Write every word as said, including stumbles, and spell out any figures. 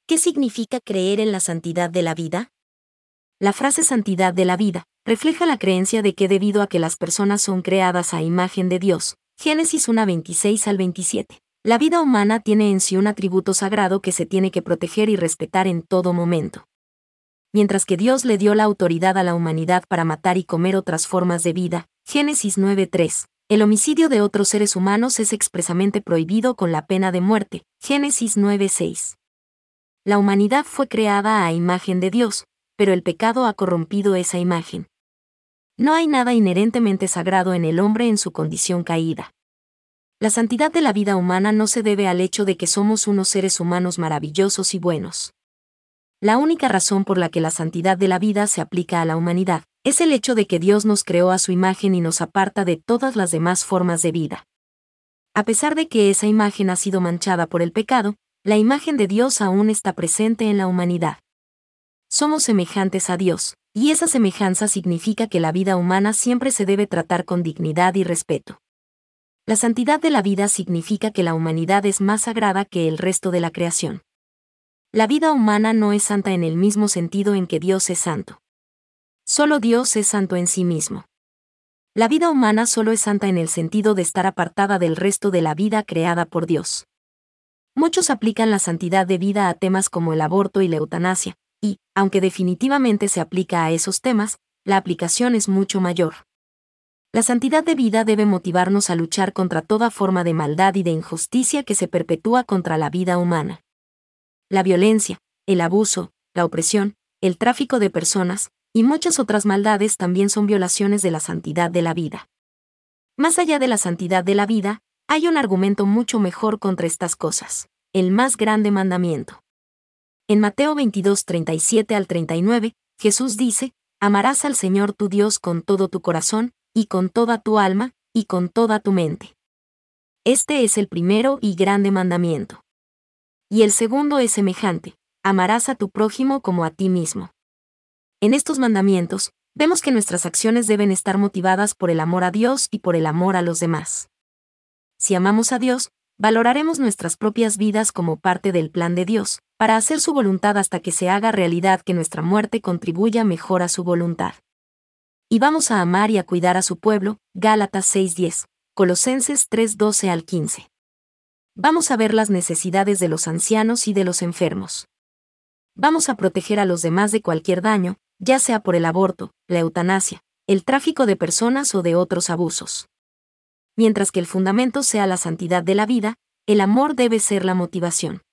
¿Qué significa creer en la santidad de la vida? La frase santidad de la vida refleja la creencia de que debido a que las personas son creadas a imagen de Dios, Génesis uno veintiséis al veintisiete, la vida humana tiene en sí un atributo sagrado que se tiene que proteger y respetar en todo momento. Mientras que Dios le dio la autoridad a la humanidad para matar y comer otras formas de vida, Génesis nueve tres, el homicidio de otros seres humanos es expresamente prohibido con la pena de muerte, Génesis nueve seis. La humanidad fue creada a imagen de Dios, pero el pecado ha corrompido esa imagen. No hay nada inherentemente sagrado en el hombre en su condición caída. La santidad de la vida humana no se debe al hecho de que somos unos seres humanos maravillosos y buenos. La única razón por la que la santidad de la vida se aplica a la humanidad es el hecho de que Dios nos creó a su imagen y nos aparta de todas las demás formas de vida. A pesar de que esa imagen ha sido manchada por el pecado, la imagen de Dios aún está presente en la humanidad. Somos semejantes a Dios, y esa semejanza significa que la vida humana siempre se debe tratar con dignidad y respeto. La santidad de la vida significa que la humanidad es más sagrada que el resto de la creación. La vida humana no es santa en el mismo sentido en que Dios es santo. Solo Dios es santo en sí mismo. La vida humana solo es santa en el sentido de estar apartada del resto de la vida creada por Dios. Muchos aplican la santidad de vida a temas como el aborto y la eutanasia, y, aunque definitivamente se aplica a esos temas, la aplicación es mucho mayor. La santidad de vida debe motivarnos a luchar contra toda forma de maldad y de injusticia que se perpetúa contra la vida humana. La violencia, el abuso, la opresión, el tráfico de personas, y muchas otras maldades también son violaciones de la santidad de la vida. Más allá de la santidad de la vida, hay un argumento mucho mejor contra estas cosas: el más grande mandamiento. En Mateo veintidós, treinta y siete al treinta y nueve, Jesús dice: amarás al Señor tu Dios con todo tu corazón, y con toda tu alma, y con toda tu mente. Este es el primero y grande mandamiento. Y el segundo es semejante: amarás a tu prójimo como a ti mismo. En estos mandamientos, vemos que nuestras acciones deben estar motivadas por el amor a Dios y por el amor a los demás. Si amamos a Dios, valoraremos nuestras propias vidas como parte del plan de Dios, para hacer su voluntad hasta que se haga realidad que nuestra muerte contribuya mejor a su voluntad. Y vamos a amar y a cuidar a su pueblo, Gálatas seis diez, Colosenses tres doce al quince. Vamos a ver las necesidades de los ancianos y de los enfermos. Vamos a proteger a los demás de cualquier daño, ya sea por el aborto, la eutanasia, el tráfico de personas o de otros abusos. Mientras que el fundamento sea la santidad de la vida, el amor debe ser la motivación.